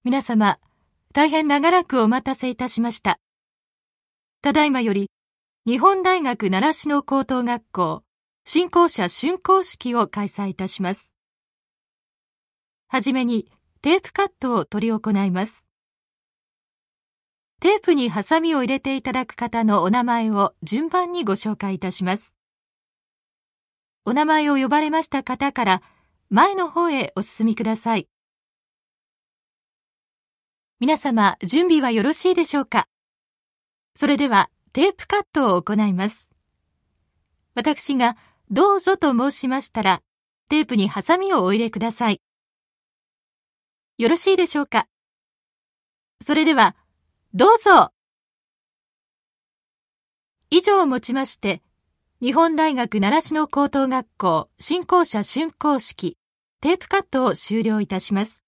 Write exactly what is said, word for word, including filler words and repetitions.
皆様、大変長らくお待たせいたしました。ただいまより、日本大学習志野高等学校新校舎竣工式を開催いたします。はじめに、テープカットを執り行います。テープにハサミを入れていただく方のお名前を順番にご紹介いたします。お名前を呼ばれました方から前の方へお進みください。皆様、準備はよろしいでしょうか？それではテープカットを行います。私がどうぞと申しましたら、テープにハサミをお入れください。よろしいでしょうか？それでは、どうぞ。以上をもちまして、日本大学習志野高等学校新校舎竣工式テープカットを終了いたします。